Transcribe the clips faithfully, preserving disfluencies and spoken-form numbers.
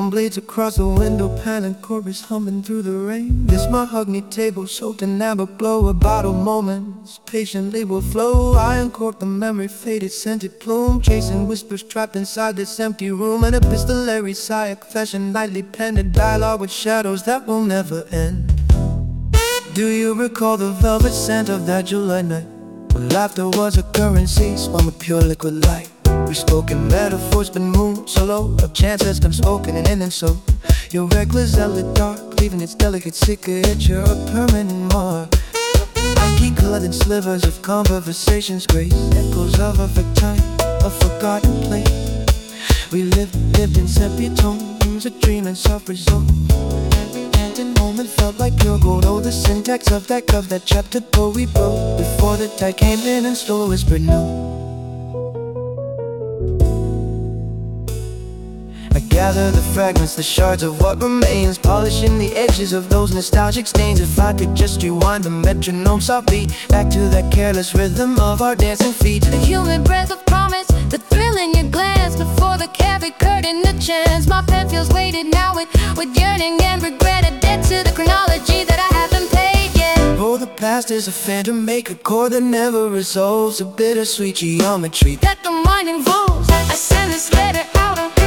Stone blades across the window pane, chorus humming through the rain. This mahogany table soaked in amber glow, a bottle moments patiently will flow. Iron cork, the memory faded, scented plume, chasing whispers trapped inside this empty room. An epistolary sigh, a confession nightly penned, a dialogue with shadows that will never end. Do you recall the velvet scent of that July night, when laughter was a currency, spun with pure liquid light? We spoke in metaphors but moved so low, of chances unspoken and ending so. Your reckless zealot dark, leaving its delicate signature a permanent mark. Ink colored in slivers of conversations, grace echoes of a time, a forgotten place. We lived, lived in separate tones, a dream and soft result. And moment felt like pure gold. Oh, the syntax of that cup, that chapter book we wrote before the tide came in and slowly whispered no. I gather the fragments, the shards of what remains, polishing the edges of those nostalgic stains. If I could just rewind the metronome softly, back to that careless rhythm of our dancing feet. The human breath of promise, the thrill in your glance, before the carved curtain, the chance. My pen feels weighted now with, with yearning and regret, a debt to the chronology that I haven't paid yet. Oh, the past is a phantom, make a chord that never resolves, a bittersweet geometry that the mind involves. I send this letter out on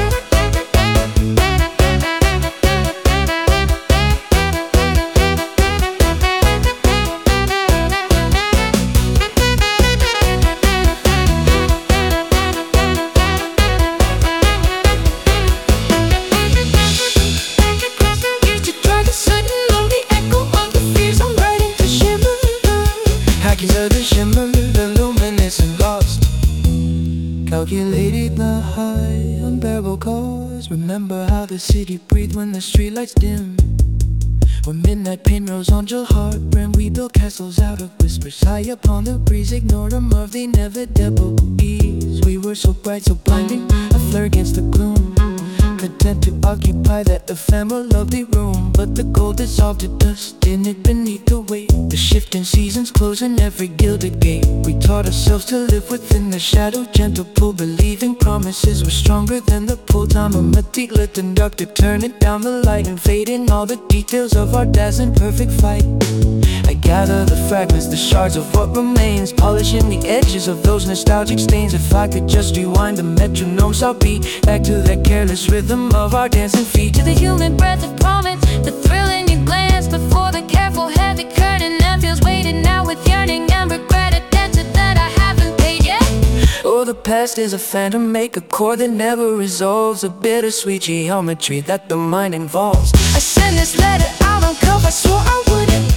the shimmer, the luminous and lost. Calculated the high, unbearable cause. Remember how the city breathed when the streetlights dim, when midnight pain rose on your heart, when we built castles out of whispers high upon the breeze. Ignored them of the inevitable ease. We were so bright, so blinding, a flare against the gloom, content to occupy that ephemeral lovely room. But the gold dissolved to dust in it beneath the weight, the shifting seasons closing every gilded gate. We taught ourselves to live within the shadow, gentle pull, believing promises were stronger than the pull. Time of material lit conductor, turning down the light and fading all the details of our dazzling perfect fight. I gather the fragments, the shards of what remains, polishing the edges of those nostalgic stains. If I could just rewind the metronome's heartbeat, back to that careless rhythm of our dancing feet. To the human breath of promise, the thrill in your glance, before the careful heavy curtain that feels weighted now with yearning and regret, a debt that I haven't paid yet. Oh, the past is a phantom, make a chord that never resolves, a bittersweet geometry that the mind involves. I send this letter out on cuff, I swore I wouldn't.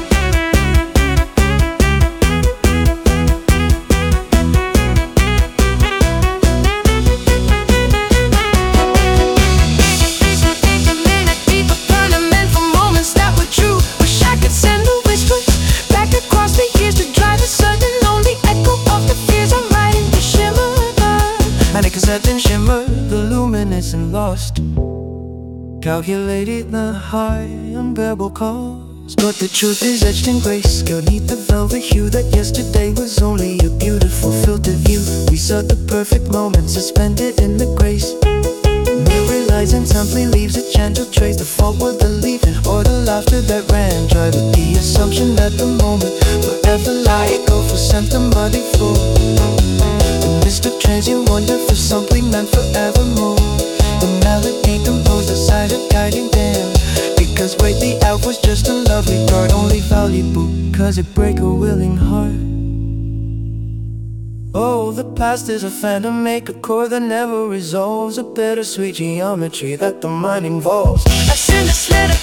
Certain shimmer, the luminous and lost. Calculated the high, unbearable cause. But the truth is etched in grace, beneath the velvet hue, that yesterday was only a beautiful filtered view. We saw the perfect moment suspended in the grace. Mirror lies and simply leaves a gentle trace. The fault worth believing, or the laughter that ran dry, with the assumption that the moment forever lie. Go for something muddy floor, mistook transient wonder for something meant forevermore. The melody composed aside a guiding dam, because wait, the elf was just a lovely guard, only valuable cause it break a willing heart. Oh, the past is a phantom, make a chord that never resolves, a bittersweet geometry that the mind involves. I send this letter